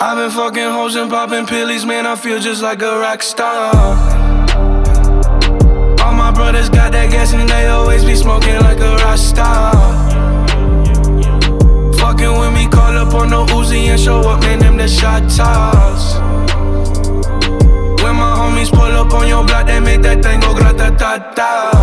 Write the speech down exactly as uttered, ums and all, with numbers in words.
I've been fucking hoes and popping pillies, man, I feel just like a rock star. All my brothers got that gas and they always be smoking like a rock star. Fucking with me, call up on the Uzi and show up, man, them the shot toss. When my homies pull up on your block, they make that thing go grata-ta-ta.